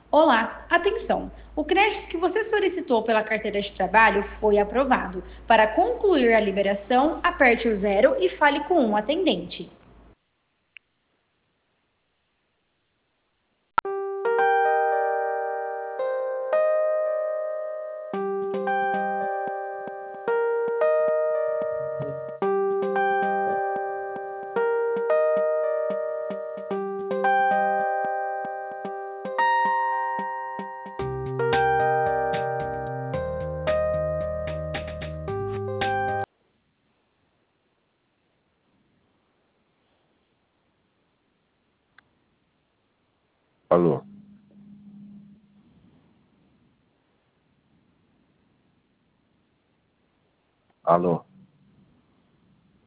Olá, atenção! O crédito que você solicitou pela carteira de trabalho foi aprovado. Para concluir a liberação, aperte o zero e fale com um atendente. Alô? Alô?